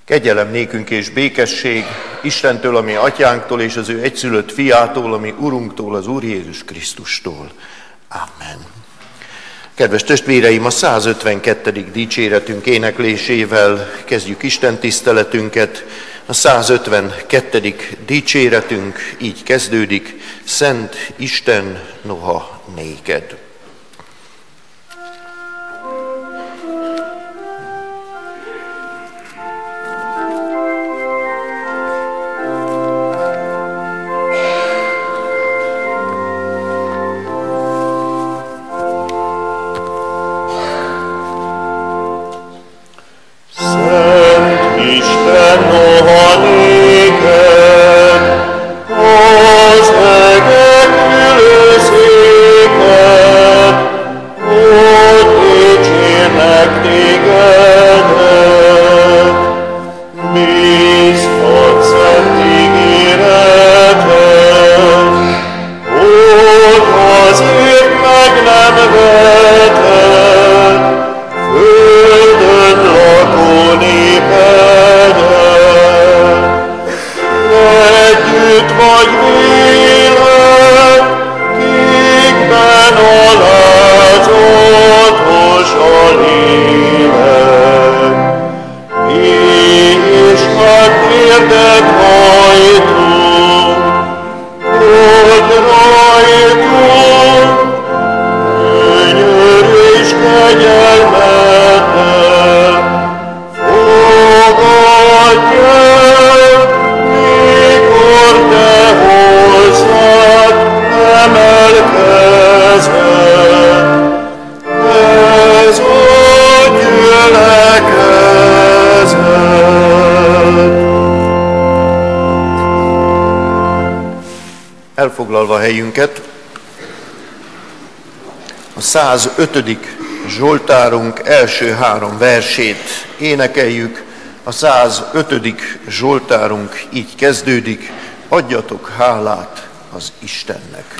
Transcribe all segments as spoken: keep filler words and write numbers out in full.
Kegyelem nékünk és békesség Istentől, ami atyánktól, és az ő egyszülött fiától, ami Urunktól, az Úr Jézus Krisztustól. Amen. Kedves testvéreim, a százötvenkettedik dicséretünk éneklésével kezdjük Isten tiszteletünket. A százötvenkettedik dicséretünk így kezdődik: Szent Isten, noha néked. Elfoglalva helyünket, a százötödik Zsoltárunk első három versét énekeljük. A százötödik Zsoltárunk így kezdődik: adjatok hálát az Istennek.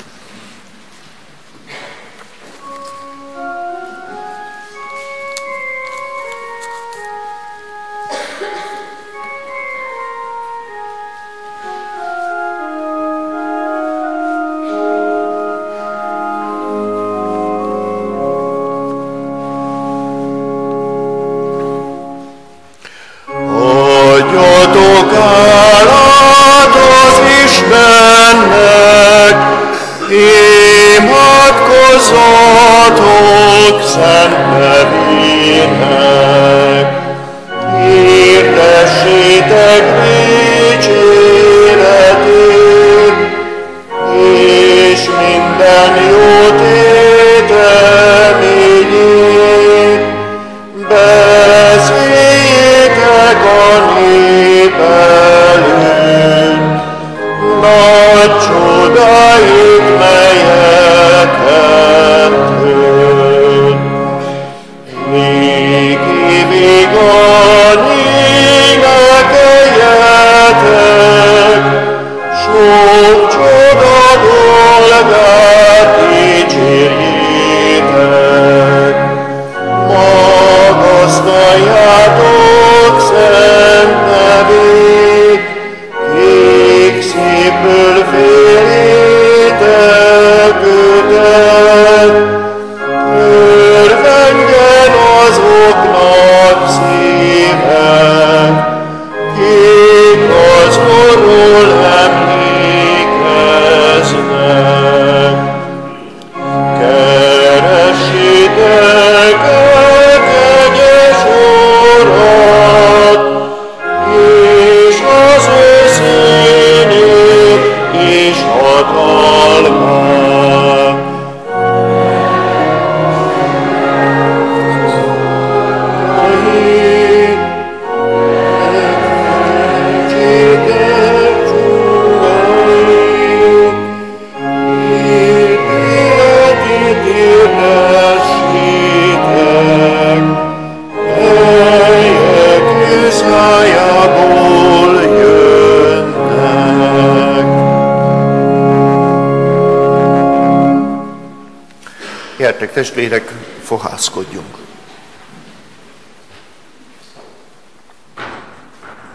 Gyertek testvérek, fohászkodjunk.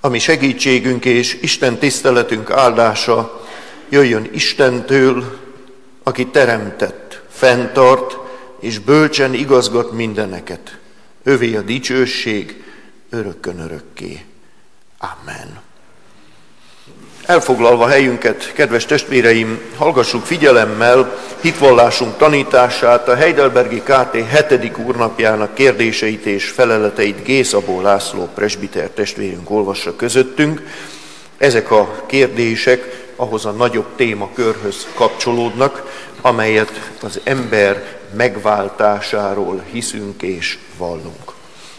Ami segítségünk és Isten tiszteletünk áldása jöjjön Istentől, aki teremtett, fenntart és bölcsen igazgat mindeneket. Övé a dicsőség örökkön örökké. Amen. Elfoglalva helyünket, kedves testvéreim, hallgassuk figyelemmel hitvallásunk tanítását, a Heidelbergi ká té hetedik úrnapjának kérdéseit és feleleteit G. Szabó László presbiter testvérünk olvassa közöttünk. Ezek a kérdések ahhoz a nagyobb témakörhöz kapcsolódnak, amelyet az ember megváltásáról hiszünk és vallunk.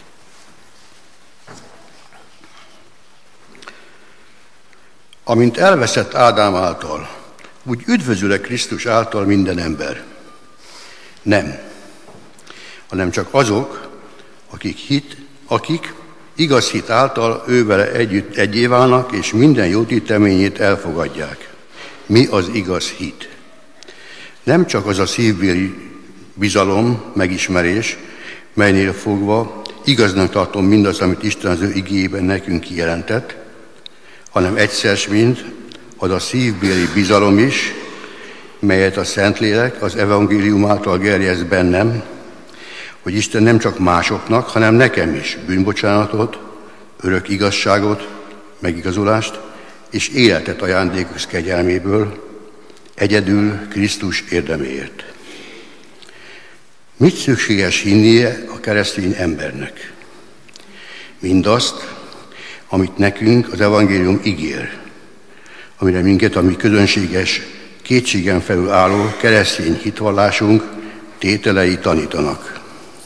Amint elveszett Ádám által, úgy üdvözül-e Krisztus által minden ember? Nem, hanem csak azok, akik, hit, akik igaz hit által ővele együtt egyé válnak, és minden jótéteményét elfogadják. Mi az igaz hit? Nem csak az a szívbéli bizalom, megismerés, melynél fogva igaznak tartom mindaz, amit Isten az ő igéjében nekünk kijelentett, hanem egyszer mind az a szívbéli bizalom is, melyet a Szentlélek az evangélium által gerjeszt bennem, hogy Isten nem csak másoknak, hanem nekem is bűnbocsánatot, örök igazságot, megigazulást és életet ajándékoz kegyelméből, egyedül Krisztus érdeméért. Mit szükséges hinnie a keresztény embernek? Mindazt, amit nekünk az evangélium ígér, amire minket a mi közönséges, kétségen felül álló keresztény hitvallásunk tételei tanítanak.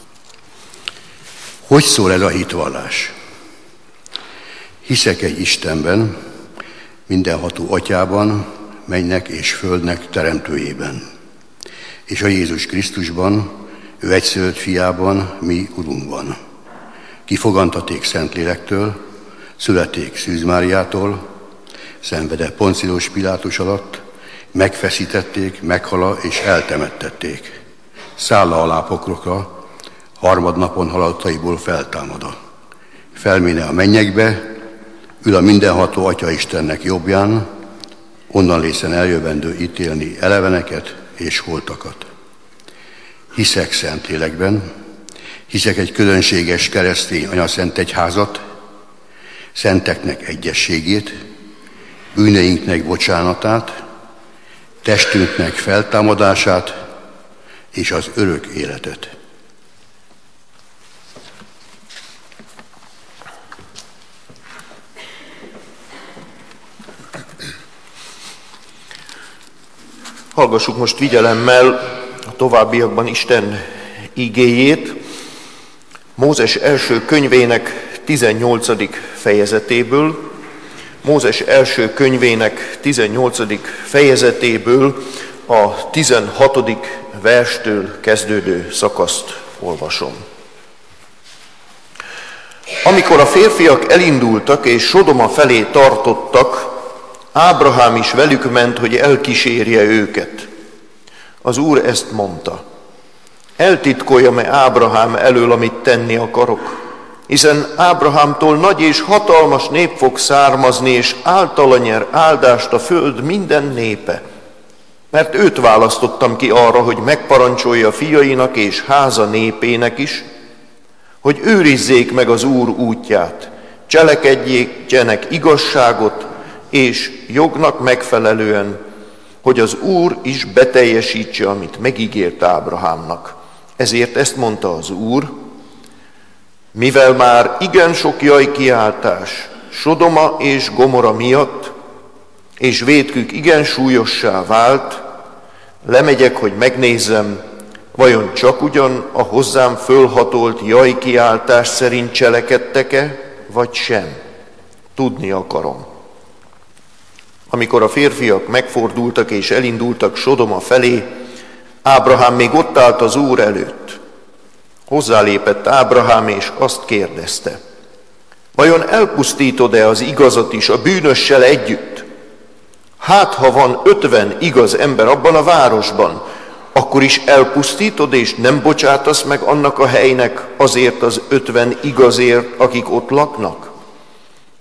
Hogy szól ez a hitvallás? Hiszek egy Istenben, mindenható Atyában, mennynek és földnek teremtőjében, és a Jézus Krisztusban, ő egyszülött fiában, mi Urunkban. Ki fogantaték Szentlélektől, születték Szűz Máriától, szenvede Poncius Pilátus alatt, megfeszítették, meghala és eltemettették. Szálla alá pokrokra, harmadnapon halottaiból feltámada. Felméne a mennyekbe, ül a mindenható Atya Istennek jobbján, onnan lészen eljövendő ítélni eleveneket és holtakat. Hiszek Szentlélekben, hiszek egy közönséges keresztény anyaszent egyházat, szenteknek egyességét, bűneinknek bocsánatát, testünknek feltámadását és az örök életet. Hallgassuk most figyelemmel a továbbiakban Isten igéjét, Mózes első könyvének tizennyolcadik fejezetéből, Mózes első könyvének tizennyolcadik fejezetéből a tizenhatodik verstől kezdődő szakaszt olvasom. Amikor a férfiak elindultak és Sodoma felé tartottak, Ábrahám is velük ment, hogy elkísérje őket. Az Úr ezt mondta: eltitkoljam-e Ábrahám elől, amit tenni akarok? Hiszen Ábrahámtól nagy és hatalmas nép fog származni, és általa nyer áldást a föld minden népe. Mert őt választottam ki arra, hogy megparancsolja fiainak és háza népének is, hogy őrizzék meg az Úr útját, cselekedjenek igazságot, és jognak megfelelően, hogy az Úr is beteljesítse, amit megígért Ábrahámnak. Ezért ezt mondta az Úr: mivel már igen sok jajkiáltás Sodoma és Gomora miatt, és vétkük igen súlyossá vált, lemegyek, hogy megnézzem, vajon csak ugyan a hozzám fölhatolt jajkiáltás szerint cselekedtek-e, vagy sem. Tudni akarom. Amikor a férfiak megfordultak és elindultak Sodoma felé, Ábrahám még ott állt az Úr előtt. Hozzálépett Ábrahám, és azt kérdezte: vajon elpusztítod-e az igazat is a bűnössel együtt? Hát, ha van ötven igaz ember abban a városban, akkor is elpusztítod, és nem bocsátasz meg annak a helynek azért az ötven igazért, akik ott laknak?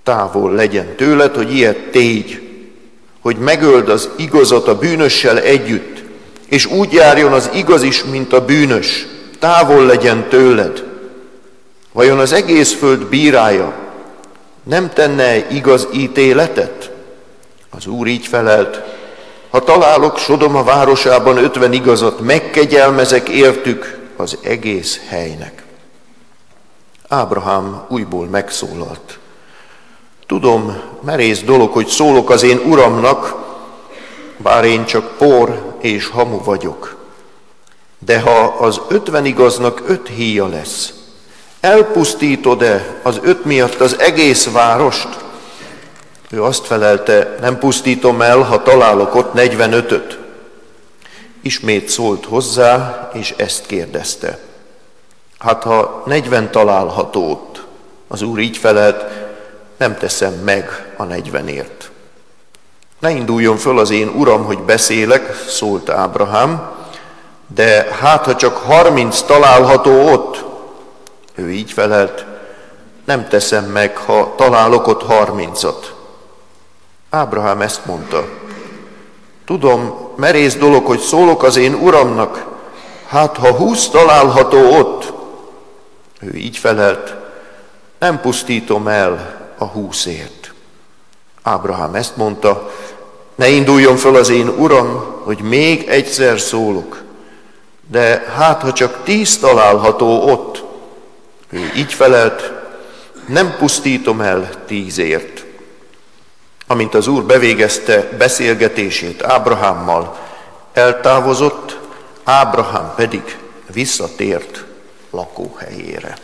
Távol legyen tőled, hogy ilyet tégy, hogy megöld az igazat a bűnössel együtt, és úgy járjon az igaz is, mint a bűnös. Távol legyen tőled. Vajon az egész föld bírája nem tenne igaz ítéletet? Az Úr így felelt: ha találok Sodoma városában ötven igazat, megkegyelmezek értük az egész helynek. Ábrahám újból megszólalt: tudom, merész dolog, hogy szólok az én uramnak, bár én csak por és hamu vagyok. De ha az ötven igaznak öt híja lesz, elpusztítod-e az öt miatt az egész várost? Ő azt felelte: nem pusztítom el, ha találok ott negyvenötöt. Ismét szólt hozzá, és ezt kérdezte: hát ha negyven található ott? Az Úr így felelt: nem teszem meg a negyvenért. Ne induljon föl az én uram, hogy beszélek, szólt Ábrahám, de hát ha csak harminc található ott? Ő így felelt: nem teszem meg, ha találok ott harmincat. Ábrahám ezt mondta: tudom, merész dolog, hogy szólok az én uramnak, hát ha húsz található ott? Ő így felelt: nem pusztítom el a húszért. Ábrahám ezt mondta: ne induljon föl az én uram, hogy még egyszer szólok, de hát ha csak tíz található ott? Ő így felelt: nem pusztítom el tízért. Amint az Úr bevégezte beszélgetését Ábrahámmal, eltávozott, Ábrahám pedig visszatért lakóhelyére.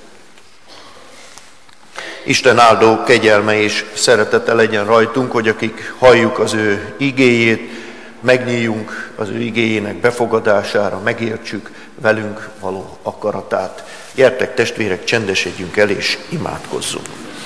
Isten áldó kegyelme és szeretete legyen rajtunk, hogy akik halljuk az ő igéjét, megnyíljunk az ő igéjének befogadására, megértsük velünk való akaratát. Gyertek, testvérek, csendesedjünk el és imádkozzunk.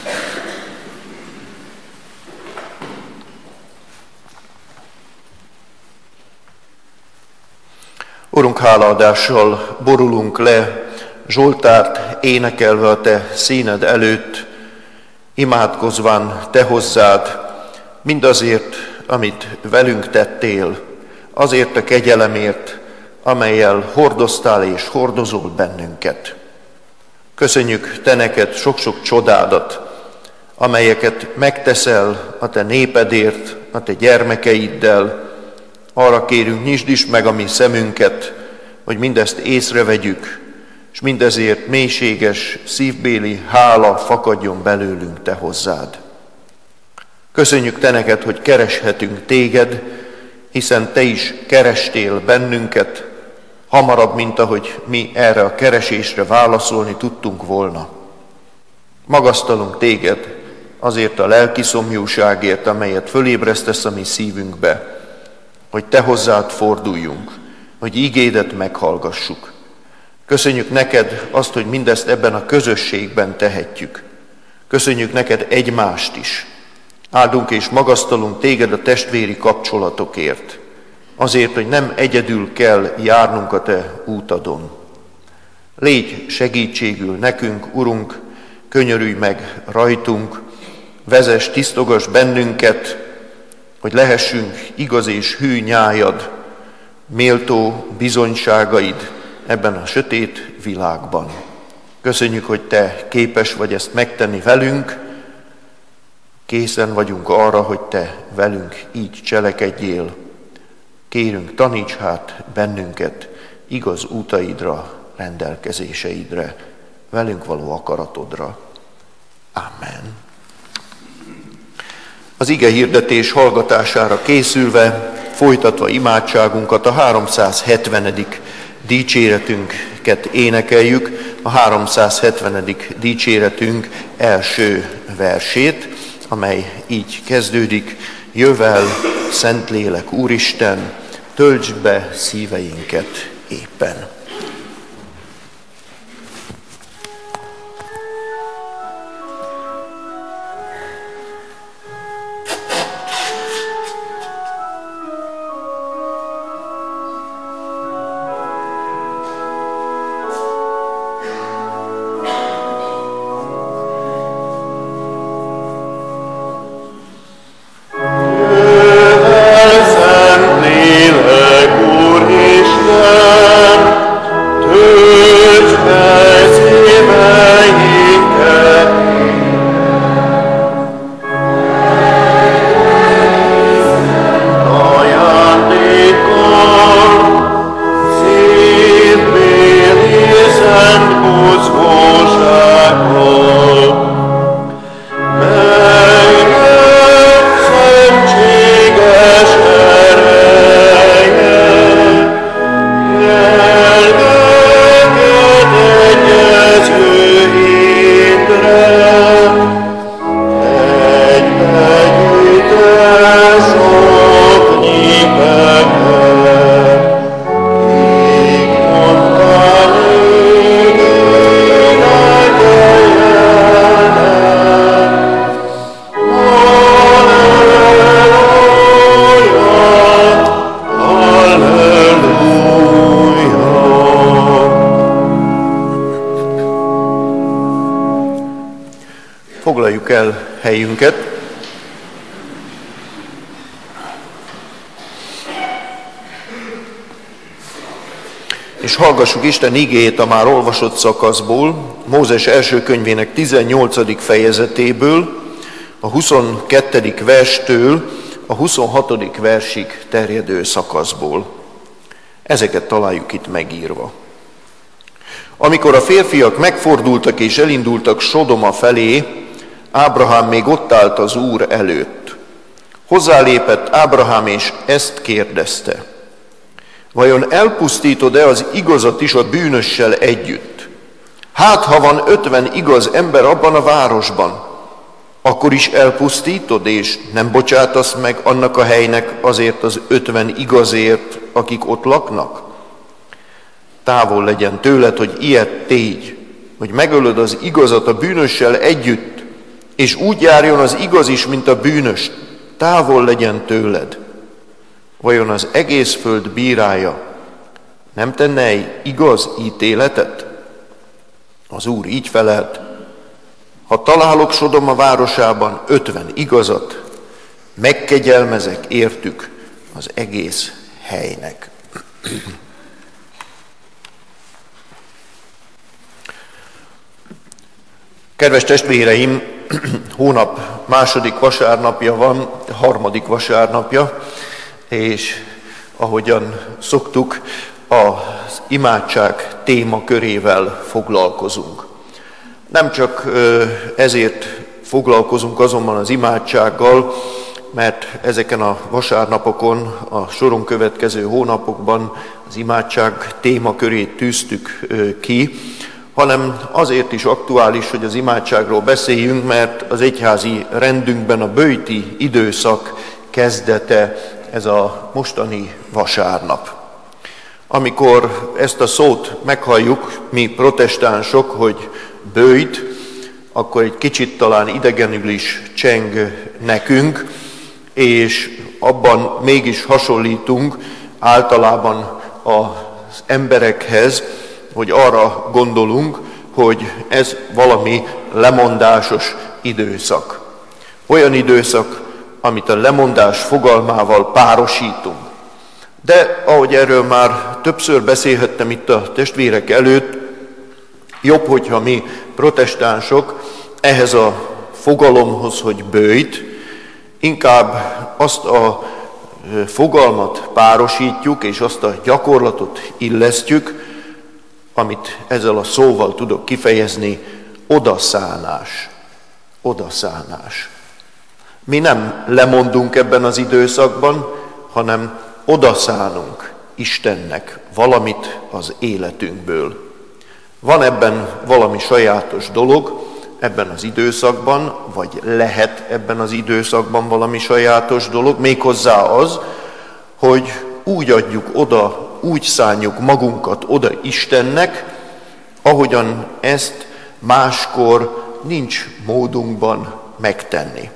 Urunk, hálaadással borulunk le, Zsoltárt énekelve a te színed előtt, imádkozván te hozzád, mindazért, amit velünk tettél, azért a kegyelemért, amellyel hordoztál és hordozol bennünket. Köszönjük te neked sok-sok csodádat, amelyeket megteszel a te népedért, a te gyermekeiddel. Arra kérünk, nyisd is meg a mi szemünket, hogy mindezt észrevegyük, és mindezért mélységes, szívbéli hála fakadjon belőlünk te hozzád. Köszönjük te neked, hogy kereshetünk téged, hiszen te is kerestél bennünket, hamarabb, mint ahogy mi erre a keresésre válaszolni tudtunk volna. Magasztalunk téged azért a lelki szomjúságért, amelyet fölébresztesz a mi szívünkbe, hogy te hozzád forduljunk, hogy ígédet meghallgassuk. Köszönjük neked azt, hogy mindezt ebben a közösségben tehetjük. Köszönjük neked egymást is. Áldunk és magasztalunk téged a testvéri kapcsolatokért. Azért, hogy nem egyedül kell járnunk a te útadon. Légy segítségül nekünk, Urunk, könyörülj meg rajtunk, vezess, tisztogass bennünket, hogy lehessünk igaz és hű nyájad, méltó bizonyságaid ebben a sötét világban. Köszönjük, hogy te képes vagy ezt megtenni velünk, készen vagyunk arra, hogy te velünk így cselekedjél. Kérünk, taníts hát bennünket igaz útaidra, rendelkezéseidre, velünk való akaratodra. Amen. Az ige hirdetés hallgatására készülve, folytatva imádságunkat, a háromszázhetvenedik dicséretünket énekeljük, a háromszázhetvenedik dicséretünk első versét, amely így kezdődik: jövel, Szentlélek Úristen, töltsd be szíveinket éppen. Foglaljuk el helyünket. És hallgassuk Isten igéjét a már olvasott szakaszból, Mózes első könyvének tizennyolcadik fejezetéből, a huszonkettedik verstől a huszonhatodik versig terjedő szakaszból. Ezeket találjuk itt megírva. Amikor a férfiak megfordultak és elindultak Sodoma felé, Ábrahám még ott állt az Úr előtt. Hozzálépett Ábrahám és ezt kérdezte: vajon elpusztítod-e az igazat is a bűnössel együtt? Hát, ha van ötven igaz ember abban a városban, akkor is elpusztítod, és nem bocsátasz meg annak a helynek azért az ötven igazért, akik ott laknak? Távol legyen tőled, hogy ilyet tégy, hogy megölöd az igazat a bűnössel együtt, és úgy járjon az igaz is, mint a bűnös. Távol legyen tőled. Vajon az egész föld bírája nem tenne egy igaz ítéletet? Az Úr így felelt: ha találok Sodoma városában ötven igazat, megkegyelmezek értük az egész helynek. Kedves testvéreim, hónap második vasárnapja van, harmadik vasárnapja, és ahogyan szoktuk, az imádság témakörével foglalkozunk. Nem csak ezért foglalkozunk azonban az imádsággal, mert ezeken a vasárnapokon, a soron következő hónapokban az imádság témakörét tűztük ki, hanem azért is aktuális, hogy az imádságról beszéljünk, mert az egyházi rendünkben a böjti időszak kezdete ez a mostani vasárnap. Amikor ezt a szót meghalljuk, mi protestánsok, hogy böjt, akkor egy kicsit talán idegenül is cseng nekünk, és abban mégis hasonlítunk általában az emberekhez, hogy arra gondolunk, hogy ez valami lemondásos időszak. Olyan időszak, amit a lemondás fogalmával párosítunk. De ahogy erről már többször beszélhettem itt a testvérek előtt, jobb, hogyha mi protestánsok ehhez a fogalomhoz, hogy böjt, inkább azt a fogalmat párosítjuk, és azt a gyakorlatot illesztjük, amit ezzel a szóval tudok kifejezni: odaszánás. Odaszánás. Mi nem lemondunk ebben az időszakban, hanem odaszánunk Istennek valamit az életünkből. Van ebben valami sajátos dolog ebben az időszakban, vagy lehet ebben az időszakban valami sajátos dolog, méghozzá az, hogy úgy adjuk oda, úgy szánjuk magunkat oda Istennek, ahogyan ezt máskor nincs módunkban megtenni.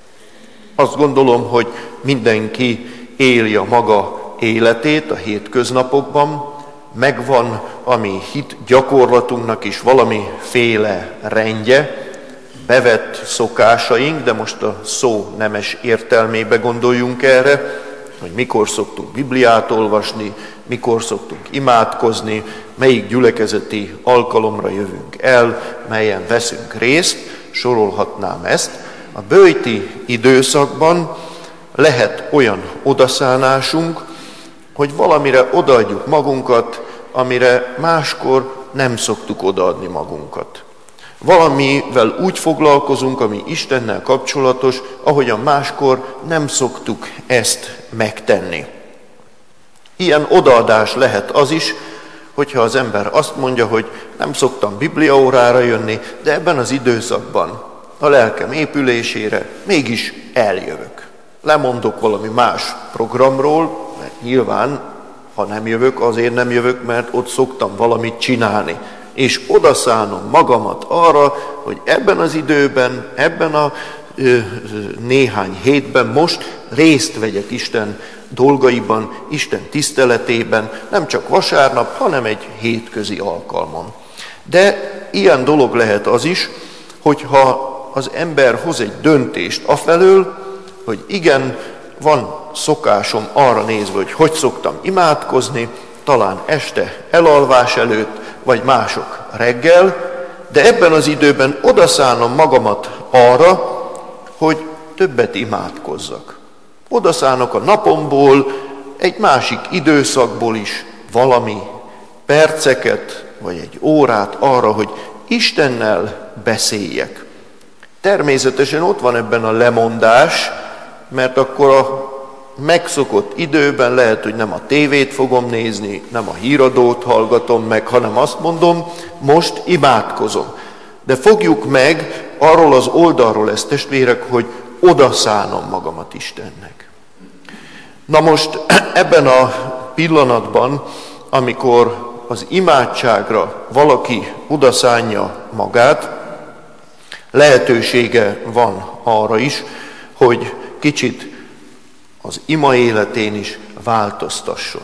Azt gondolom, hogy mindenki éli a maga életét a hétköznapokban, megvan a mi hit gyakorlatunknak is valamiféle rendje, bevett szokásaink, de most a szó nemes értelmébe gondoljunk erre, hogy mikor szoktunk Bibliát olvasni, mikor szoktunk imádkozni, melyik gyülekezeti alkalomra jövünk el, melyen veszünk részt, sorolhatnám ezt. A böjti időszakban lehet olyan odaszánásunk, hogy valamire odaadjuk magunkat, amire máskor nem szoktuk odaadni magunkat. Valamivel úgy foglalkozunk, ami Istennel kapcsolatos, ahogyan máskor nem szoktuk ezt megtenni. Ilyen odaadás lehet az is, hogyha az ember azt mondja, hogy nem szoktam bibliaórára jönni, de ebben az időszakban a lelkem épülésére mégis eljövök. Lemondok valami más programról, mert nyilván, ha nem jövök, azért nem jövök, mert ott szoktam valamit csinálni. És odaszánom magamat arra, hogy ebben az időben, ebben a ö, néhány hétben most részt vegyek Isten dolgaiban, Isten tiszteletében, nem csak vasárnap, hanem egy hétközi alkalmon. De ilyen dolog lehet az is, hogyha az ember hoz egy döntést afelől, hogy igen, van szokásom arra nézve, hogy hogy szoktam imádkozni, talán este elalvás előtt, vagy mások reggel, de ebben az időben odaszánom magamat arra, hogy többet imádkozzak. Odaszánok a napomból, egy másik időszakból is valami perceket, vagy egy órát arra, hogy Istennel beszéljek. Természetesen ott van ebben a lemondás, mert akkor a megszokott időben lehet, hogy nem a tévét fogom nézni, nem a híradót hallgatom meg, hanem azt mondom, most imádkozom. De fogjuk meg arról az oldalról ezt, testvérek, hogy odaszánom magamat Istennek. Na most ebben a pillanatban, amikor az imádságra valaki odaszánja magát, lehetősége van arra is, hogy kicsit az ima életén is változtasson.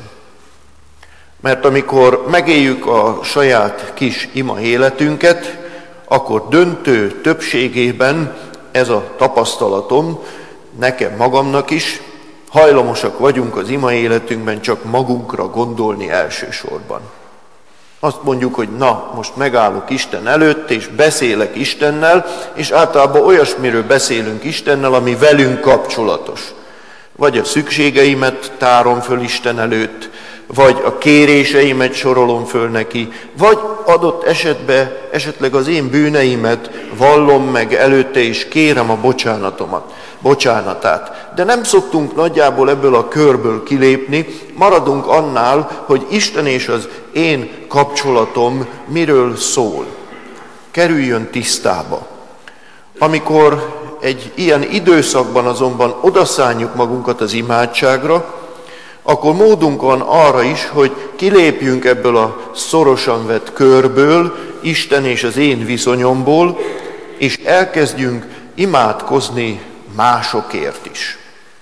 Mert amikor megéljük a saját kis ima életünket, akkor döntő többségében ez a tapasztalatom, nekem magamnak is, hajlamosak vagyunk az ima életünkben csak magunkra gondolni elsősorban. Azt mondjuk, hogy na, most megállok Isten előtt, és beszélek Istennel, és általában olyasmiről beszélünk Istennel, ami velünk kapcsolatos. Vagy a szükségeimet tárom föl Isten előtt, vagy a kéréseimet sorolom föl neki, vagy adott esetben esetleg az én bűneimet vallom meg előtte, és kérem a bocsánatomat, bocsánatát. De nem szoktunk nagyjából ebből a körből kilépni, maradunk annál, hogy Isten és az én kapcsolatom miről szól. Kerüljön tisztába. Amikor egy ilyen időszakban azonban odaszánjuk magunkat az imádságra, akkor módunk van arra is, hogy kilépjünk ebből a szorosan vett körből, Isten és az én viszonyomból, és elkezdjünk imádkozni másokért is.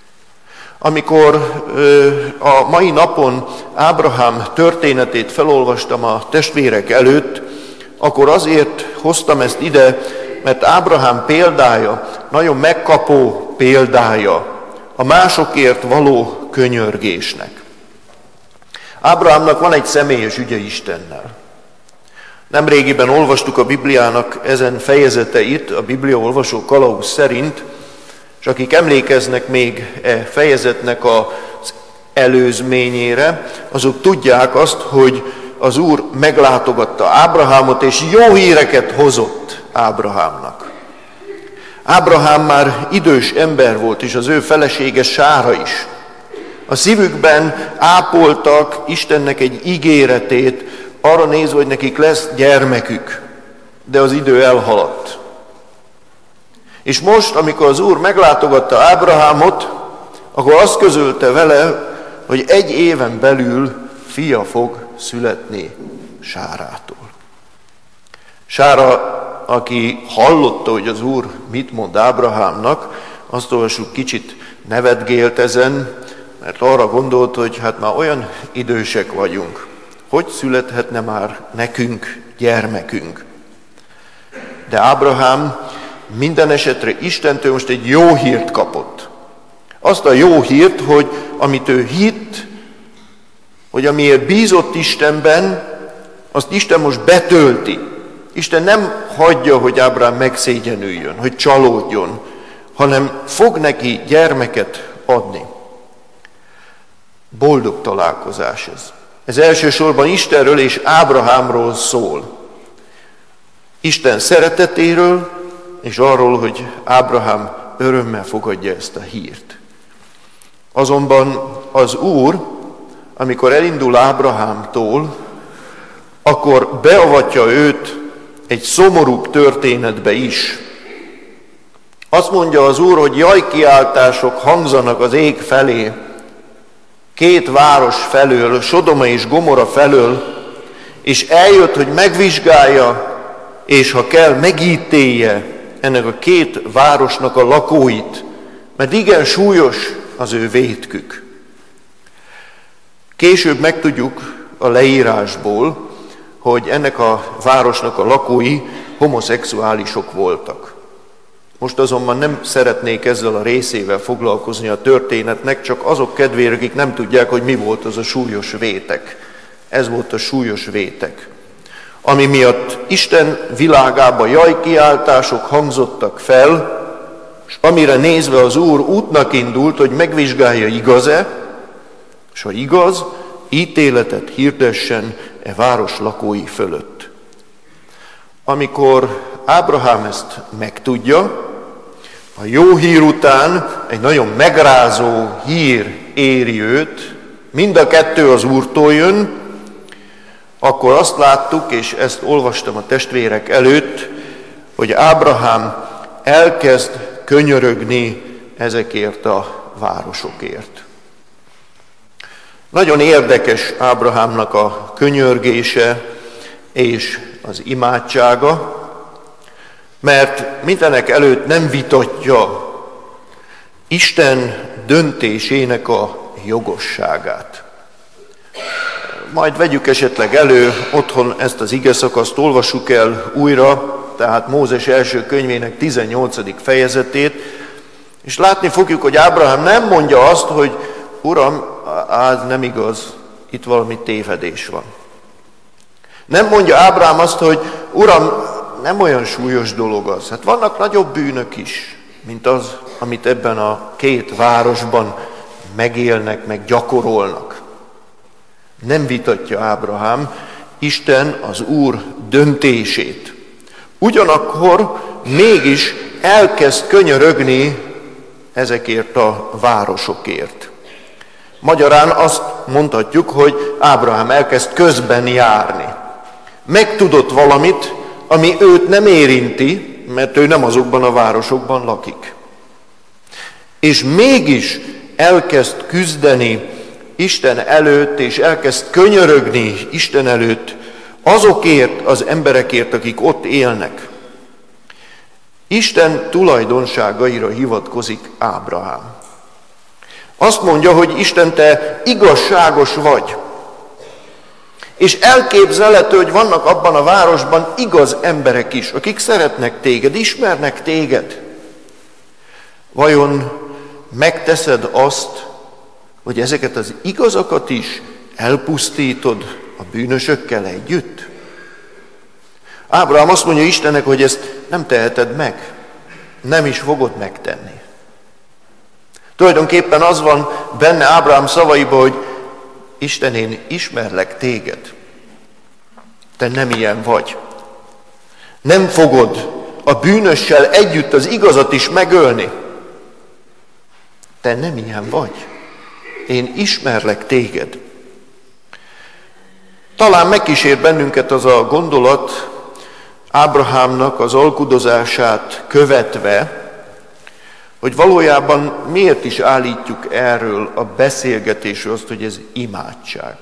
Amikor ö, a mai napon Ábrahám történetét felolvastam a testvérek előtt, akkor azért hoztam ezt ide, mert Ábrahám példája, nagyon megkapó példája a másokért való könyörgésnek. Ábrahámnak van egy személyes ügye Istennel. Nemrégiben olvastuk a Bibliának ezen fejezeteit, a Biblia olvasó kalauz szerint, és akik emlékeznek még e fejezetnek az előzményére, azok tudják azt, hogy az Úr meglátogatta Ábrahámot, és jó híreket hozott Ábrahámnak. Ábrahám már idős ember volt, és az ő felesége Sára is. A szívükben ápoltak Istennek egy ígéretét, arra nézve, hogy nekik lesz gyermekük, de az idő elhaladt. És most, amikor az Úr meglátogatta Ábrahámot, akkor azt közölte vele, hogy egy éven belül fia fog születni Sárától. Sára, aki hallotta, hogy az Úr mit mond Ábrahámnak, azt olvassuk, kicsit nevetgélt ezen, mert arra gondolt, hogy hát már olyan idősek vagyunk, hogy születhetne már nekünk gyermekünk. De Ábrahám minden esetre Istentől most egy jó hírt kapott. Azt a jó hírt, hogy amit ő hitt, hogy amiért bízott Istenben, azt Isten most betölti. Isten nem hagyja, hogy Ábrahám megszégyenüljön, hogy csalódjon, hanem fog neki gyermeket adni. Boldog találkozás ez. Ez elsősorban Istenről és Ábrahámról szól. Isten szeretetéről, és arról, hogy Ábrahám örömmel fogadja ezt a hírt. Azonban az Úr, amikor elindul Ábrahámtól, akkor beavatja őt egy szomorúbb történetbe is. Azt mondja az Úr, hogy jajkiáltások hangzanak az ég felé, két város felől, Sodoma és Gomora felől, és eljött, hogy megvizsgálja, és ha kell, megítélje ennek a két városnak a lakóit, mert igen súlyos az ő vétkük. Később megtudjuk a leírásból, hogy ennek a városnak a lakói homoszexuálisok voltak. Most azonban nem szeretnék ezzel a részével foglalkozni a történetnek, csak azok kedvére, akik nem tudják, hogy mi volt az a súlyos vétek. Ez volt a súlyos vétek, ami miatt Isten világába jajkiáltások hangzottak fel, és amire nézve az Úr útnak indult, hogy megvizsgálja, igaz-e, és ha igaz, ítéletet hirdessen e város lakói fölött. Amikor Ábrahám ezt megtudja, a jó hír után egy nagyon megrázó hír éri őt, mind a kettő az Úrtól jön, akkor azt láttuk, és ezt olvastam a testvérek előtt, hogy Ábrahám elkezd könyörögni ezekért a városokért. Nagyon érdekes Ábrahámnak a könyörgése és az imádsága, mert mindenek előtt nem vitatja Isten döntésének a jogosságát. Majd vegyük esetleg elő, otthon ezt az igeszakaszt olvassuk el újra, tehát Mózes első könyvének tizennyolcadik fejezetét, és látni fogjuk, hogy Ábrahám nem mondja azt, hogy Uram, ez nem igaz, itt valami tévedés van. Nem mondja Ábrahám azt, hogy Uram, nem olyan súlyos dolog az. Hát vannak nagyobb bűnök is, mint az, amit ebben a két városban megélnek, meg gyakorolnak. Nem vitatja Ábrahám Isten, az Úr döntését. Ugyanakkor mégis elkezd könyörögni ezekért a városokért. Magyarán azt mondhatjuk, hogy Ábrahám elkezd közben járni. Megtudott valamit, ami őt nem érinti, mert ő nem azokban a városokban lakik. És mégis elkezd küzdeni Isten előtt, és elkezd könyörögni Isten előtt azokért az emberekért, akik ott élnek. Isten tulajdonságaira hivatkozik Ábrahám. Azt mondja, hogy Isten, te igazságos vagy. És elképzelhető, hogy vannak abban a városban igaz emberek is, akik szeretnek téged, ismernek téged. Vajon megteszed azt, hogy ezeket az igazakat is elpusztítod a bűnösökkel együtt? Ábrahám azt mondja Istennek, hogy ezt nem teheted meg, nem is fogod megtenni. Tulajdonképpen az van benne Ábrahám szavaiban, hogy Isten, én ismerlek téged. Te nem ilyen vagy. Nem fogod a bűnössel együtt az igazat is megölni. Te nem ilyen vagy. Én ismerlek téged. Talán megkísér bennünket az a gondolat Ábrahámnak az alkudozását követve, hogy valójában miért is állítjuk erről a beszélgetésről azt, hogy ez imádság.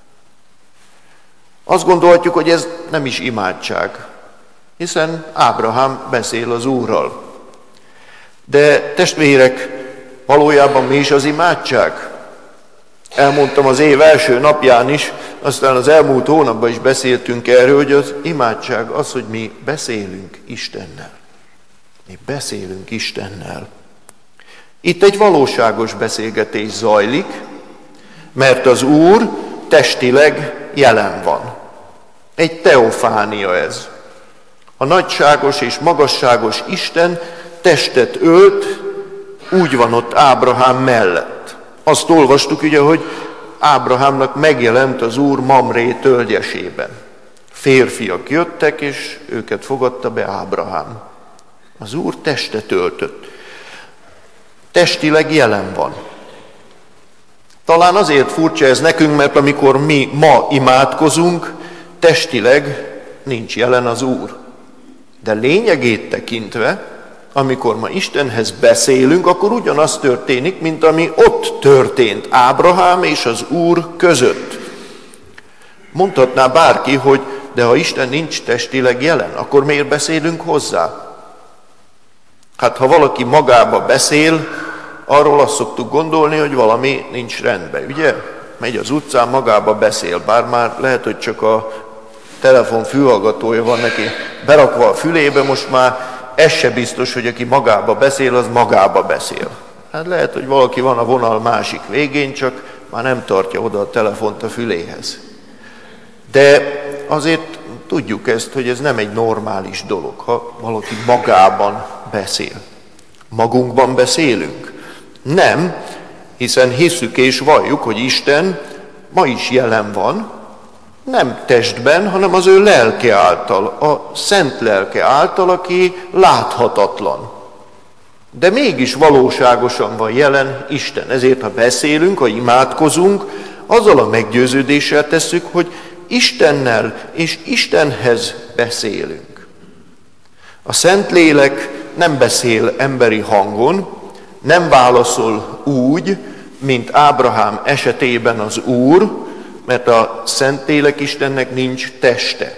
Azt gondolhatjuk, hogy ez nem is imádság, hiszen Ábrahám beszél az Úrral. De testvérek, valójában mi is az imádság? Elmondtam az év első napján is, aztán az elmúlt hónapban is beszéltünk erről, hogy az imádság az, hogy mi beszélünk Istennel. Mi beszélünk Istennel. Itt egy valóságos beszélgetés zajlik, mert az Úr testileg jelen van. Egy teofánia ez. A nagyságos és magasságos Isten testet ölt, úgy van ott Ábrahám mellett. Azt olvastuk ugye, hogy Ábrahámnak megjelent az Úr Mamré tölgyesében. Férfiak jöttek, és őket fogadta be Ábrahám. Az Úr testet öltött. Testileg jelen van. Talán azért furcsa ez nekünk, mert amikor mi ma imádkozunk, testileg nincs jelen az Úr. De lényegét tekintve, amikor ma Istenhez beszélünk, akkor ugyanaz történik, mint ami ott történt Ábrahám és az Úr között. Mondhatná bárki, hogy de ha Isten nincs testileg jelen, akkor miért beszélünk hozzá? Hát ha valaki magába beszél, arról azt szoktuk gondolni, hogy valami nincs rendben, ugye? Megy az utcán, magába beszél, bár már lehet, hogy csak a telefon fülhallgatója van neki berakva a fülébe, most már ez se biztos, hogy aki magába beszél, az magába beszél. Hát lehet, hogy valaki van a vonal másik végén, csak már nem tartja oda a telefont a füléhez. De azért tudjuk ezt, hogy ez nem egy normális dolog, ha valaki magában beszél. Magunkban beszélünk? Nem, hiszen hisszük és valljuk, hogy Isten ma is jelen van, nem testben, hanem az ő lelke által, a szent lelke által, aki láthatatlan. De mégis valóságosan van jelen Isten. Ezért, ha beszélünk, ha imádkozunk, azzal a meggyőződéssel tesszük, hogy Istennel és Istenhez beszélünk. A Szentlélek nem beszél emberi hangon, nem válaszol úgy, mint Ábrahám esetében az Úr, mert a Szentlélek Istennek nincs teste.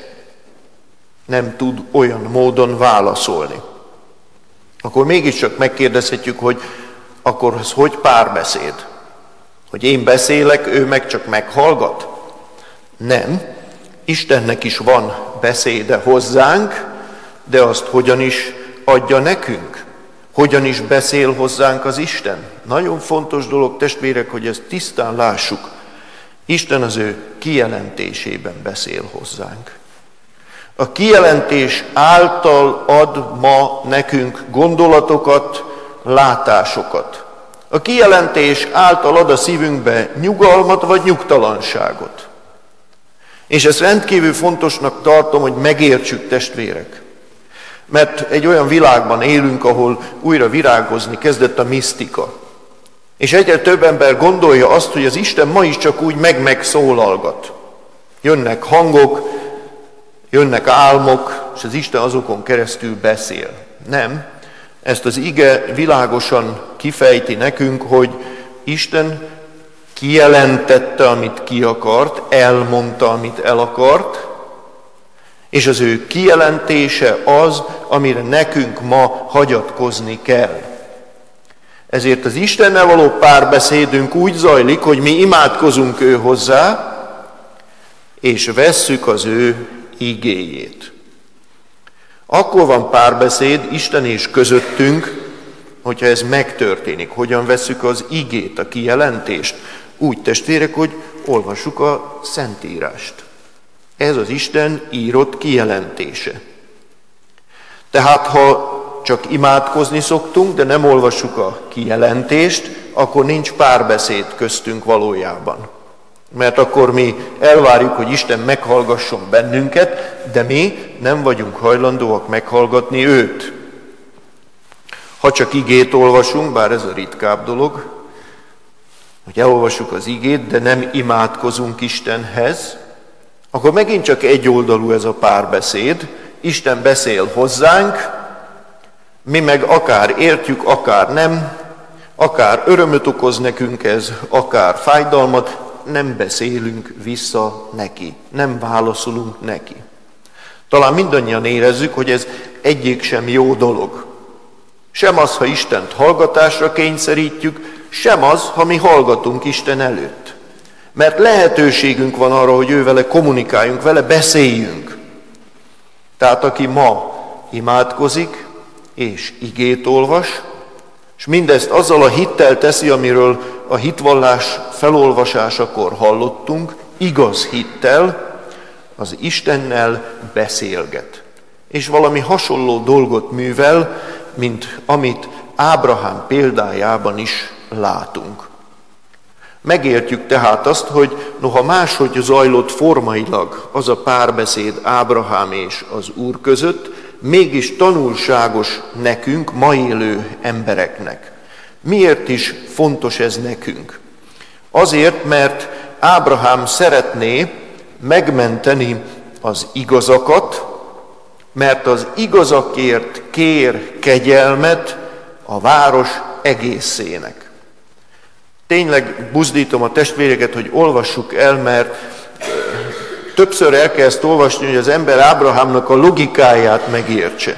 Nem tud olyan módon válaszolni. Akkor mégiscsak megkérdezhetjük, hogy akkor ez hogy párbeszéd? Hogy én beszélek, ő meg csak meghallgat? Nem. Istennek is van beszéde hozzánk, de azt hogyan is adja nekünk? Hogyan is beszél hozzánk az Isten? Nagyon fontos dolog, testvérek, hogy ezt tisztán lássuk. Isten az ő kijelentésében beszél hozzánk. A kijelentés által ad ma nekünk gondolatokat, látásokat. A kijelentés által ad a szívünkbe nyugalmat vagy nyugtalanságot. És ezt rendkívül fontosnak tartom, hogy megértsük, testvérek. Mert egy olyan világban élünk, ahol újra virágozni kezdett a misztika. És egyre több ember gondolja azt, hogy az Isten ma is csak úgy meg-meg szólalgat. Jönnek hangok, jönnek álmok, és az Isten azokon keresztül beszél. Nem, ezt az ige világosan kifejti nekünk, hogy Isten kijelentette, amit ki akart, elmondta, amit el akart, és az ő kijelentése az, amire nekünk ma hagyatkozni kell. Ezért az Istennel való párbeszédünk úgy zajlik, hogy mi imádkozunk ő hozzá, és vesszük az ő igéjét. Akkor van párbeszéd Isten és közöttünk, hogyha ez megtörténik. Hogyan vesszük az igét, a kijelentést? Úgy, testvérek, hogy olvassuk a Szentírást. Ez az Isten írott kijelentése. Tehát, ha csak imádkozni szoktunk, de nem olvassuk a kijelentést, akkor nincs párbeszéd köztünk valójában. Mert akkor mi elvárjuk, hogy Isten meghallgasson bennünket, de mi nem vagyunk hajlandóak meghallgatni őt. Ha csak igét olvasunk, bár ez a ritkább dolog, hogy elolvassuk az igét, de nem imádkozunk Istenhez, akkor megint csak egyoldalú ez a párbeszéd. Isten beszél hozzánk, mi meg akár értjük, akár nem, akár örömöt okoz nekünk ez, akár fájdalmat, nem beszélünk vissza neki, nem válaszolunk neki. Talán mindannyian érezzük, hogy ez egyik sem jó dolog. Sem az, ha Istent hallgatásra kényszerítjük, sem az, ha mi hallgatunk Isten előtt. Mert lehetőségünk van arra, hogy ő vele kommunikáljunk, vele beszéljünk. Tehát aki ma imádkozik, és igét olvas, és mindezt azzal a hittel teszi, amiről a hitvallás felolvasásakor hallottunk, igaz hittel, az Istennel beszélget. És valami hasonló dolgot művel, mint amit Ábrahám példájában is látunk. Megértjük tehát azt, hogy noha máshogy zajlott formailag az a párbeszéd Ábrahám és az Úr között, mégis tanulságos nekünk, ma élő embereknek. Miért is fontos ez nekünk? Azért, mert Ábrahám szeretné megmenteni az igazakat, mert az igazakért kér kegyelmet a város egészének. Tényleg buzdítom a testvéreket, hogy olvassuk el, mert többször el kell ezt olvasni, hogy az ember Ábrahámnak a logikáját megértse.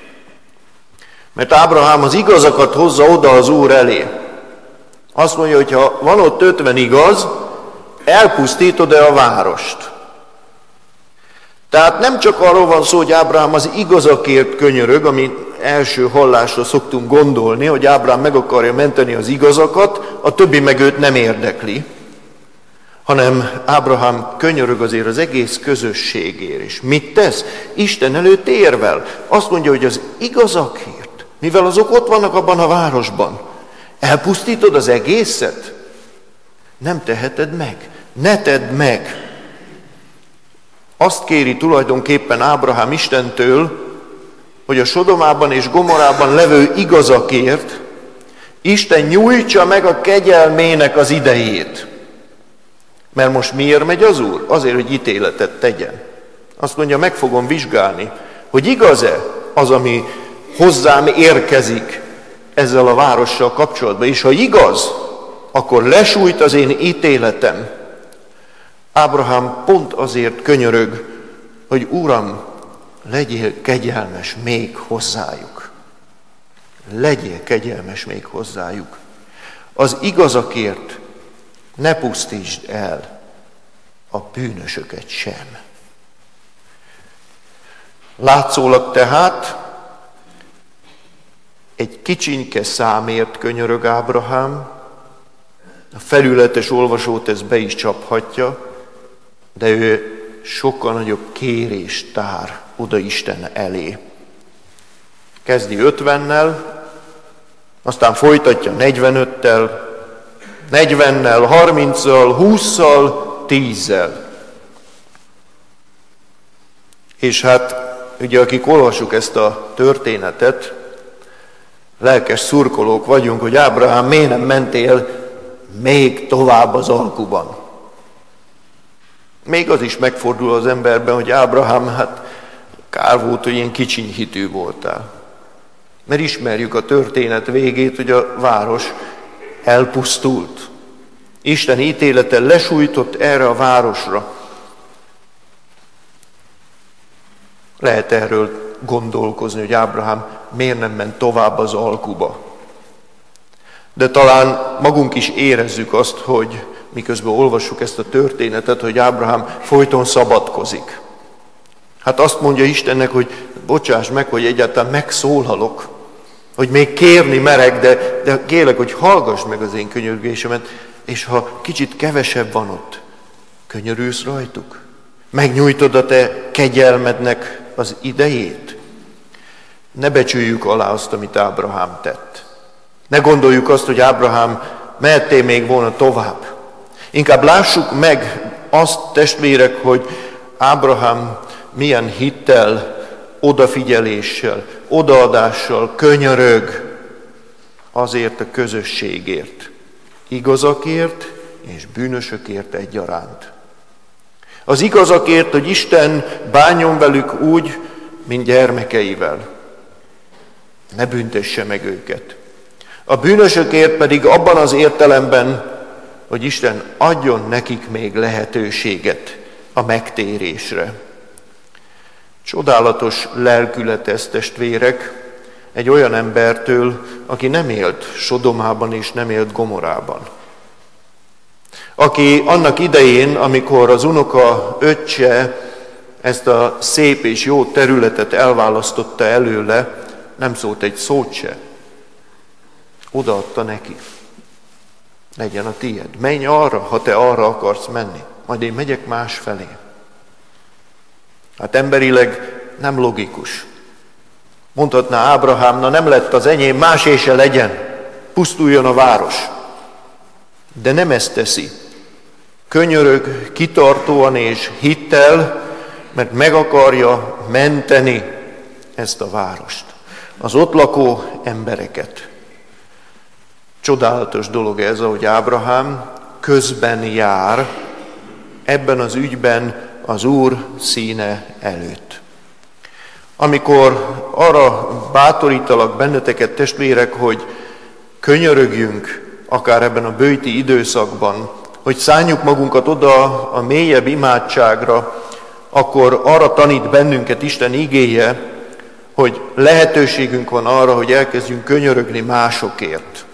Mert Ábrahám az igazakat hozza oda az Úr elé. Azt mondja, hogy ha van ott ötven igaz, elpusztítod-e a várost. Tehát nem csak arról van szó, hogy Ábrahám az igazakért könyörög, ami első hallásra szoktunk gondolni, hogy Ábrahám meg akarja menteni az igazakat, a többi meg őt nem érdekli, hanem Ábrahám könyörög azért az egész közösségért. És mit tesz? Isten előtt érvel. Azt mondja, hogy az igazakért, mivel azok ott vannak abban a városban, elpusztítod az egészet? Nem teheted meg. Ne tedd meg. Azt kéri tulajdonképpen Ábrahám Istentől, hogy a Sodomában és Gomorrában levő igazakért Isten nyújtsa meg a kegyelmének az idejét. Mert most miért megy az Úr? Azért, hogy ítéletet tegyen. Azt mondja, meg fogom vizsgálni, hogy igaz-e az, ami hozzám érkezik ezzel a várossal kapcsolatban. És ha igaz, akkor lesújt az én ítéletem. Ábrahám pont azért könyörög, hogy Uram, legyél kegyelmes még hozzájuk. Legyél kegyelmes még hozzájuk. Az igazakért ne pusztítsd el a bűnösöket sem. Látszólag tehát egy kicsinke számért könyörög Ábrahám, a felületes olvasót ez be is csaphatja, de ő sokkal nagyobb kérést tár oda Isten elé. Kezdi ötvennel, aztán folytatja negyvenöttel, negyvennel, harminccal, hússzal, tízzel. És hát, ugye akik olvasjuk ezt a történetet, lelkes szurkolók vagyunk, hogy Ábrahám, miért nem mentél még tovább az alkuban? Még az is megfordul az emberben, hogy Ábrahám, hát kár volt, hogy ilyen kicsiny hitű voltál. Mert ismerjük a történet végét, hogy a város elpusztult. Isten ítélete lesújtott erre a városra. Lehet erről gondolkozni, hogy Ábrahám miért nem ment tovább az alkuba. De talán magunk is érezzük azt, hogy miközben olvassuk ezt a történetet, hogy Ábrahám folyton szabadkozik. Hát azt mondja Istennek, hogy bocsáss meg, hogy egyáltalán megszólalok, hogy még kérni merek, de, de kérlek, hogy hallgass meg az én könyörgésemet, és ha kicsit kevesebb van ott, könyörülsz rajtuk? Megnyújtod a te kegyelmednek az idejét? Ne becsüljük alá azt, amit Ábrahám tett. Ne gondoljuk azt, hogy Ábrahám, mehettél még volna tovább. Inkább lássuk meg azt, testvérek, hogy Ábrahám milyen hittel, odafigyeléssel, odaadással könyörög azért a közösségért, igazakért és bűnösökért egyaránt. Az igazakért, hogy Isten bánjon velük úgy, mint gyermekeivel. Ne büntesse meg őket. A bűnösökért pedig abban az értelemben, hogy Isten adjon nekik még lehetőséget a megtérésre. Csodálatos lelkület ez, testvérek, egy olyan embertől, aki nem élt Sodomában és nem élt Gomorrában. Aki annak idején, amikor az unoka öccse ezt a szép és jó területet elválasztotta előle, nem szólt egy szót se. Odaadta neki. Legyen a tiéd. Menj arra, ha te arra akarsz menni. Majd én megyek másfelé. Hát emberileg nem logikus. Mondhatná Ábrahám, na nem lett az enyém, másé se legyen. Pusztuljon a város. De nem ezt teszi. Könyörög kitartóan és hittel, mert meg akarja menteni ezt a várost. Az ott lakó embereket. Csodálatos dolog ez, ahogy Ábrahám közben jár ebben az ügyben az Úr színe előtt. Amikor arra bátorítalak benneteket, testvérek, hogy könyörögjünk, akár ebben a böjti időszakban, hogy szánjuk magunkat oda a mélyebb imádságra, akkor arra tanít bennünket Isten igéje, hogy lehetőségünk van arra, hogy elkezdjünk könyörögni másokért.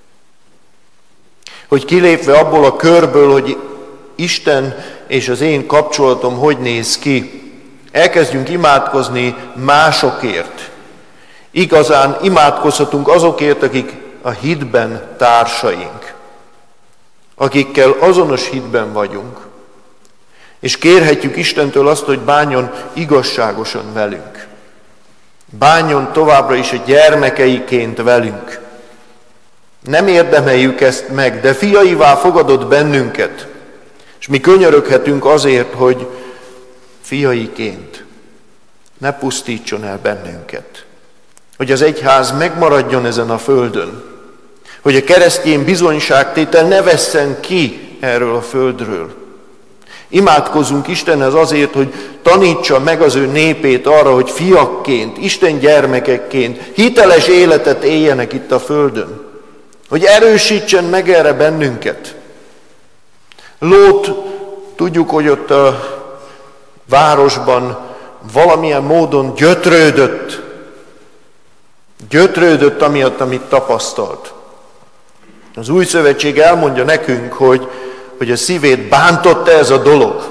Hogy kilépve abból a körből, hogy Isten és az én kapcsolatom hogy néz ki, elkezdjünk imádkozni másokért. Igazán imádkozhatunk azokért, akik a hitben társaink, akikkel azonos hitben vagyunk, és kérhetjük Istentől azt, hogy bánjon igazságosan velünk. Bánjon továbbra is a gyermekeiként velünk. Nem érdemeljük ezt meg, de fiaivá fogadott bennünket, és mi könyöröghetünk azért, hogy fiaiként ne pusztítson el bennünket. Hogy az egyház megmaradjon ezen a földön. Hogy a keresztény bizonyságtétel ne vesszen ki erről a földről. Imádkozzunk Istenhez azért, hogy tanítsa meg az ő népét arra, hogy fiakként, Isten gyermekekként hiteles életet éljenek itt a földön. Hogy erősítsen meg erre bennünket. Lót, tudjuk, hogy ott a városban valamilyen módon gyötrődött. Gyötrődött amiatt, amit tapasztalt. Az Új Szövetség elmondja nekünk, hogy, hogy a szívét bántotta ez a dolog.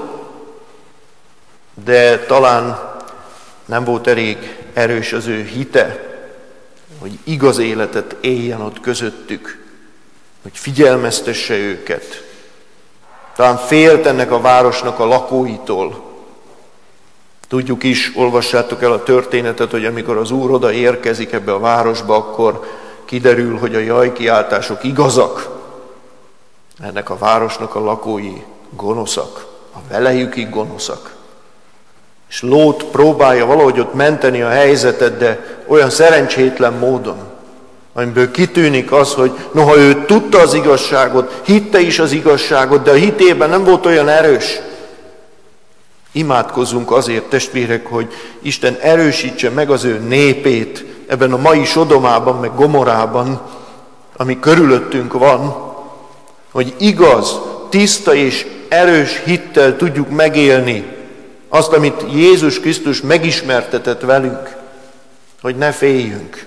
De talán nem volt elég erős az ő hite, hogy igaz életet éljen ott közöttük, hogy figyelmeztesse őket. Talán félt ennek a városnak a lakóitól. Tudjuk is, olvassátok el a történetet, hogy amikor az Úr oda érkezik ebbe a városba, akkor kiderül, hogy a jajkiáltások igazak. Ennek a városnak a lakói gonoszak, a velejükig gonoszak. És Lót próbálja valahogy ott menteni a helyzetet, de olyan szerencsétlen módon, amiből kitűnik az, hogy noha ő tudta az igazságot, hitte is az igazságot, de a hitében nem volt olyan erős. Imádkozzunk azért, testvérek, hogy Isten erősítse meg az ő népét ebben a mai Sodomában, meg Gomorában, ami körülöttünk van, hogy igaz, tiszta és erős hittel tudjuk megélni azt, amit Jézus Krisztus megismertetett velünk, hogy ne féljünk,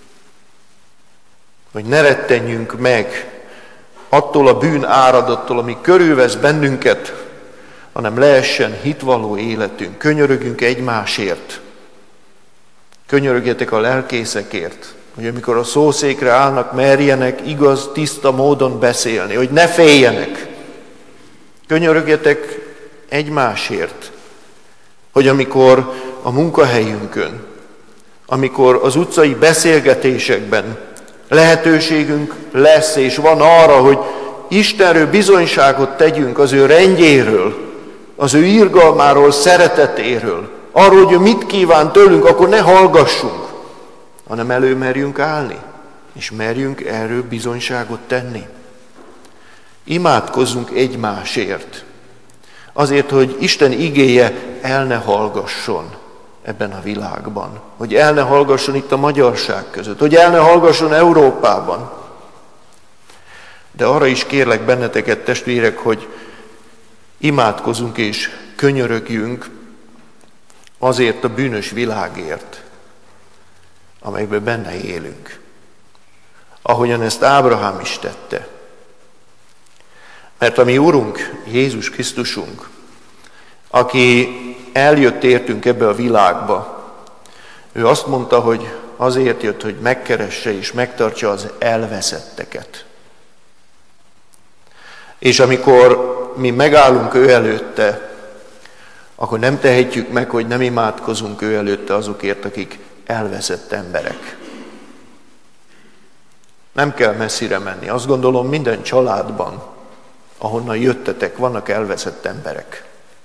hogy ne rettenjünk meg attól a bűn áradattól, ami körülvesz bennünket, hanem lehessen hitvaló életünk. Könyörögjünk egymásért. Könyörögjetek a lelkészekért, hogy amikor a szószékre állnak, merjenek igaz, tiszta módon beszélni, hogy ne féljenek. Könyörögjetek egymásért, hogy amikor a munkahelyünkön, amikor az utcai beszélgetésekben lehetőségünk lesz és van arra, hogy Istenről bizonyságot tegyünk az ő rendjéről, az ő irgalmáról, szeretetéről, arról, hogy ő mit kíván tőlünk, akkor ne hallgassunk, hanem előmerjünk állni, és merjünk erről bizonyságot tenni. Imádkozzunk egymásért, azért, hogy Isten igéje el ne hallgasson ebben a világban, hogy el ne hallgasson itt a magyarság között, hogy el ne hallgasson Európában. De arra is kérlek benneteket, testvérek, hogy imádkozunk és könyörögjünk azért a bűnös világért, amelyben benne élünk. Ahogyan ezt Ábrahám is tette. Mert a mi Urunk, Jézus Krisztusunk, aki eljött értünk ebbe a világba, ő azt mondta, hogy azért jött, hogy megkeresse és megtartsa az elveszetteket. És amikor mi megállunk ő előtte, akkor nem tehetjük meg, hogy nem imádkozunk ő előtte azokért, akik elveszett emberek. Nem kell messzire menni. Azt gondolom, minden családban, ahonnan jöttetek, vannak elveszett emberek,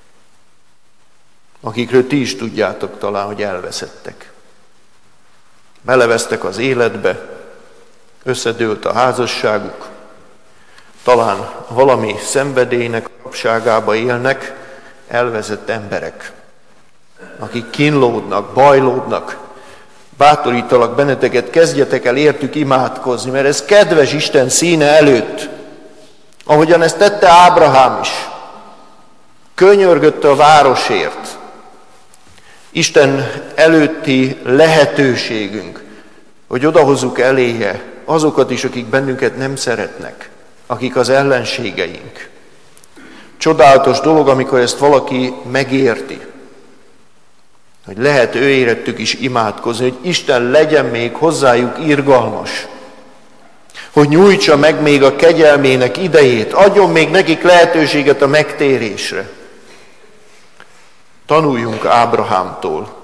akikről ti is tudjátok talán, hogy elveszettek. Belevesztek az életbe, összedőlt a házasságuk, talán valami szenvedélynek kapságába élnek elvezett emberek, akik kínlódnak, bajlódnak. Bátorítalak benneteket, kezdjetek el értük imádkozni, mert ez kedves Isten színe előtt. Ahogyan ezt tette Ábrahám is. Könyörgött a városért. Isten előtti lehetőségünk, hogy odahozzuk eléje azokat is, akik bennünket nem szeretnek, akik az ellenségeink. Csodálatos dolog, amikor ezt valaki megérti. hogy lehet ő érettük is imádkozni, hogy Isten legyen még hozzájuk irgalmas, hogy nyújtsa meg még a kegyelmének idejét, adjon még nekik lehetőséget a megtérésre. Tanuljunk Ábrahámtól.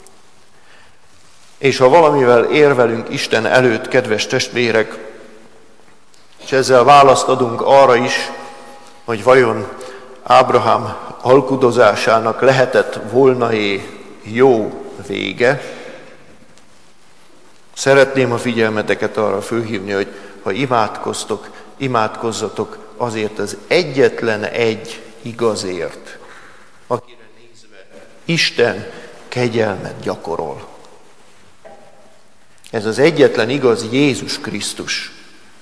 És ha valamivel érvelünk Isten előtt, kedves testvérek, és ezzel választ adunk arra is, hogy vajon Ábrahám alkudozásának lehetett volna-é jó vége, szeretném a figyelmeteket arra fölhívni, hogy ha imádkoztok, imádkozzatok azért az egyetlen egy igazért, akire nézve Isten kegyelmet gyakorol. Ez az egyetlen igaz Jézus Krisztus.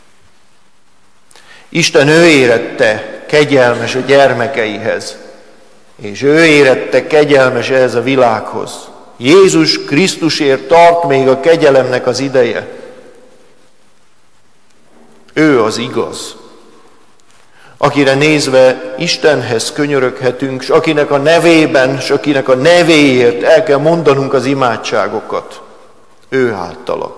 Isten ő érette kegyelmes a gyermekeihez, és ő érette kegyelmes ehhez a világhoz. Jézus Krisztusért tart még a kegyelemnek az ideje. Ő az igaz, akire nézve Istenhez könyöröghetünk, és akinek a nevében, és akinek a nevéért el kell mondanunk az imádságokat. Ő általa.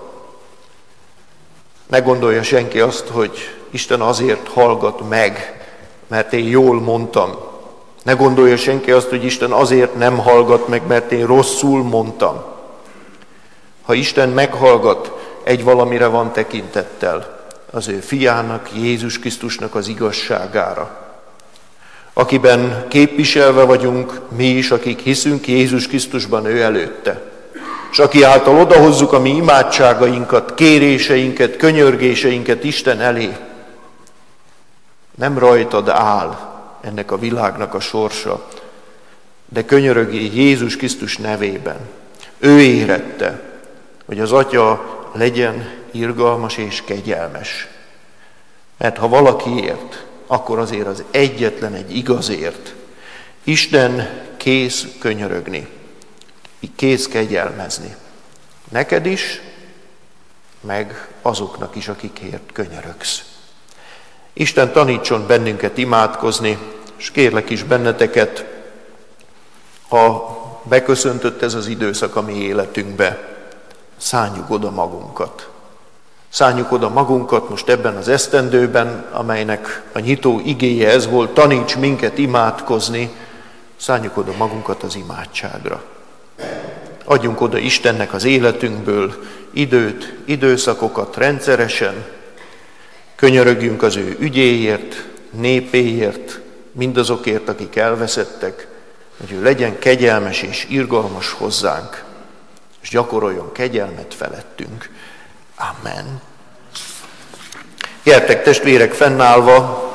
Ne gondolja senki azt, hogy Isten azért hallgat meg, mert én jól mondtam. Ne gondolja senki azt, hogy Isten azért nem hallgat meg, mert én rosszul mondtam. Ha Isten meghallgat, egy valamire van tekintettel, az ő fiának, Jézus Krisztusnak az igazságára, akiben képviselve vagyunk mi is, akik hiszünk Jézus Krisztusban ő előtte. És aki által odahozzuk a mi imádságainkat, kéréseinket, könyörgéseinket Isten elé. Nem rajtad áll ennek a világnak a sorsa, de könyörögé Jézus Krisztus nevében. Ő érette, hogy az Atya legyen irgalmas és kegyelmes. Mert ha valakiért, akkor azért az egyetlen egy igazért. Isten kész könyörögni, kész kegyelmezni. Neked is, meg azoknak is, akikért könyörögsz. Isten tanítson bennünket imádkozni, és kérlek is benneteket, ha beköszöntött ez az időszak a mi életünkbe, szálljuk oda magunkat. Szálljuk oda magunkat most ebben az esztendőben, amelynek a nyitó igéje ez volt, taníts minket imádkozni, szálljuk oda magunkat az imádságra. Adjunk oda Istennek az életünkből időt, időszakokat rendszeresen, könyörögjünk az ő ügyéért, népéért, mindazokért, akik elveszettek, hogy ő legyen kegyelmes és irgalmas hozzánk, és gyakoroljon kegyelmet felettünk. Amen. Gyertek testvérek, fennállva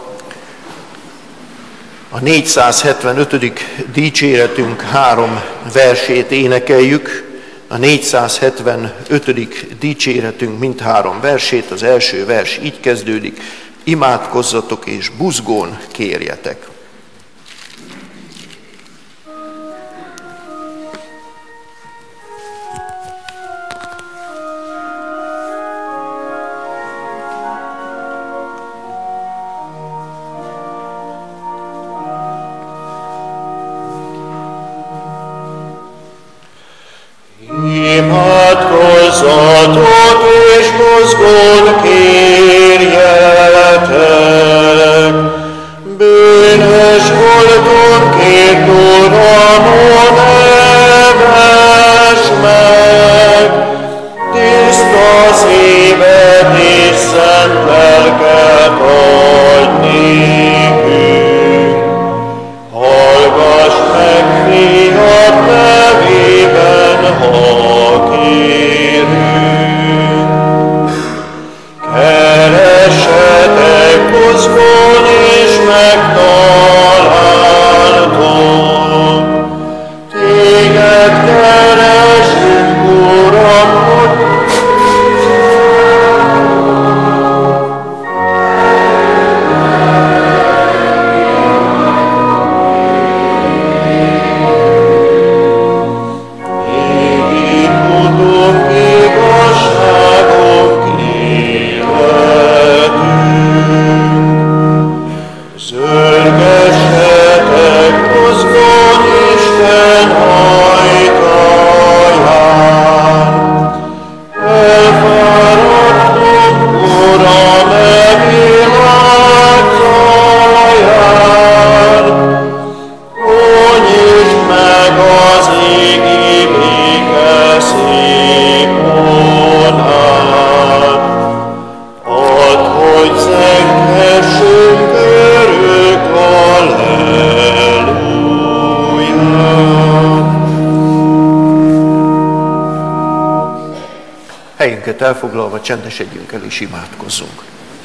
a négyszázhetvenötödik dicséretünk három versét énekeljük. A négyszázhetvenötödik dicséretünk mindhárom versét, az első vers így kezdődik: imádkozzatok és buzgón kérjetek. Imádkozzatok és buzgón kérjetek, bűnös voltunkért, Uram, ó, nevess meg, tiszta szívet és szent lelket adj nékünk. Hallgass meg, fiad nevében, ha kérünk. helyünket elfoglalva csendesedjünk el és imádkozzunk.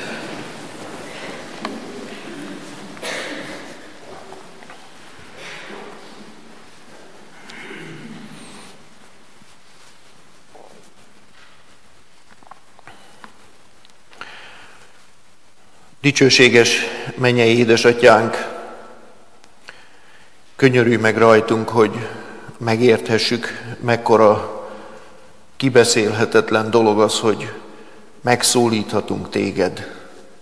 Dicsőséges mennyei édesatyánk, könyörülj meg rajtunk, hogy megérthessük, mekkora kibeszélhetetlen dolog az, hogy megszólíthatunk téged.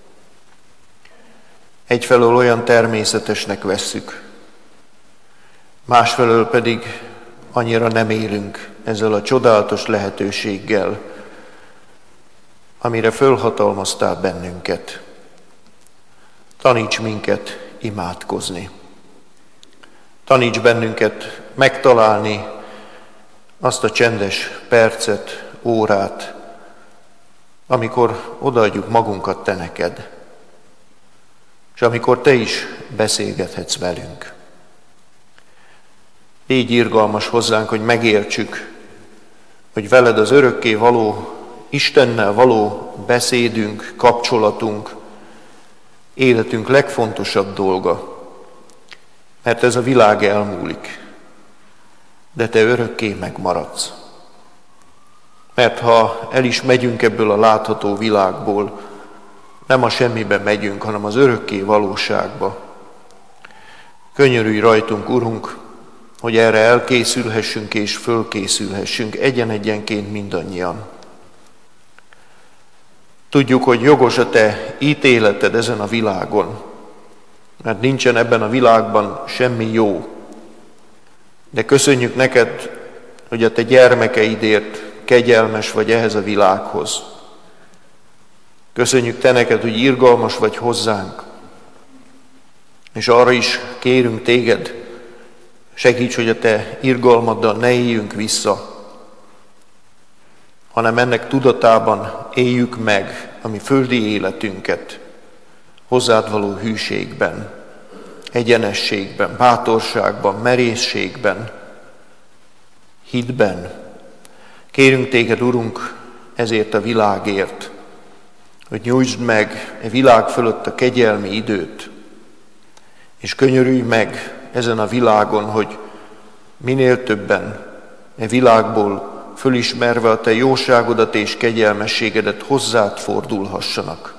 Egyfelől olyan természetesnek vesszük, másfelől pedig annyira nem élünk ezzel a csodálatos lehetőséggel, amire fölhatalmaztál bennünket. Taníts minket imádkozni. Taníts bennünket megtalálni azt a csendes percet, órát, amikor odaadjuk magunkat te neked, és amikor te is beszélgethetsz velünk. Légy irgalmas hozzánk, hogy megértsük, hogy veled az örökké való, Istennel való beszédünk, kapcsolatunk, életünk legfontosabb dolga, mert ez a világ elmúlik, de te örökké megmaradsz. Mert ha el is megyünk ebből a látható világból, nem a semmibe megyünk, hanem az örökké valóságba. Könyörülj rajtunk, Urunk, hogy erre elkészülhessünk és fölkészülhessünk egyen-egyenként mindannyian. Tudjuk, hogy jogos a te ítéleted ezen a világon, mert nincsen ebben a világban semmi jó. De köszönjük neked, hogy a te gyermekeidért kegyelmes vagy ehhez a világhoz. Köszönjük te neked, hogy irgalmas vagy hozzánk. És arra is kérünk téged, segíts, hogy a te irgalmaddal ne éljünk vissza, hanem ennek tudatában éljük meg a mi földi életünket, hozzád való hűségben, egyenességben, bátorságban, merészségben, hitben. Kérünk téged, Urunk, ezért a világért, hogy nyújtsd meg a világ fölött a kegyelmi időt, és könyörülj meg ezen a világon, hogy minél többen a világból fölismerve a te jóságodat és kegyelmességedet hozzád fordulhassanak.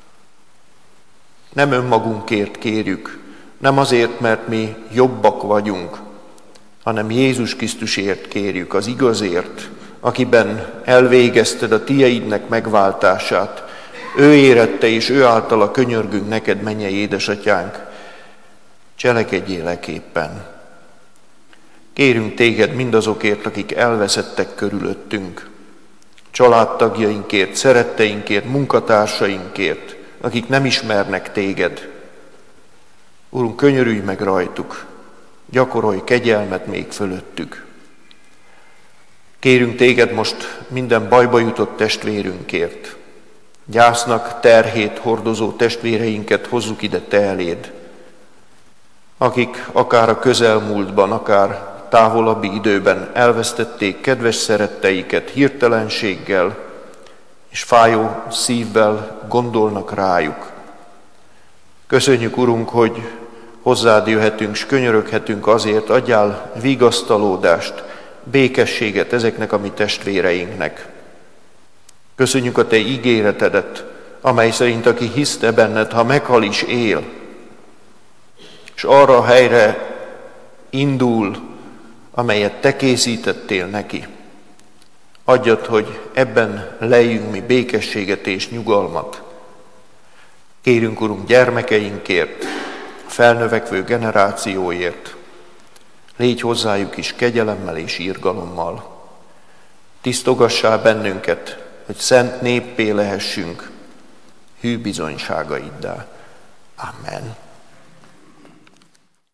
Nem önmagunkért kérjük, nem azért, mert mi jobbak vagyunk, hanem Jézus Krisztusért kérjük, az igazért, akiben elvégezted a tieidnek megváltását. Ő érette és ő általa könyörgünk neked, mennyei édesatyánk, cselekedjél eképpen. Kérünk téged mindazokért, akik elveszettek körülöttünk, családtagjainkért, szeretteinkért, munkatársainkért, akik nem ismernek téged. Urunk, könyörülj meg rajtuk, gyakorolj kegyelmet még fölöttük. Kérünk téged most minden bajba jutott testvérünkért. Gyásznak terhét hordozó testvéreinket hozzuk ide te eléd, akik akár a közelmúltban, akár távolabbi időben elvesztették kedves szeretteiket hirtelenséggel, és fájó szívvel gondolnak rájuk. Köszönjük, Urunk, hogy hozzád jöhetünk, s könyöröghetünk azért, adjál vigasztalódást, békességet ezeknek a mi testvéreinknek. Köszönjük a te ígéretedet, amely szerint aki hisz te benned, ha meghal is él, és arra a helyre indul, amelyet te készítettél neki. Adjad, hogy ebben lejjünk mi békességet és nyugalmat. Kérünk, Urunk, gyermekeinkért, a felnövekvő generációért. Légy hozzájuk is kegyelemmel és irgalommal. Tisztogassál bennünket, hogy szent néppé lehessünk, hű bizonyságaiddá. Amen.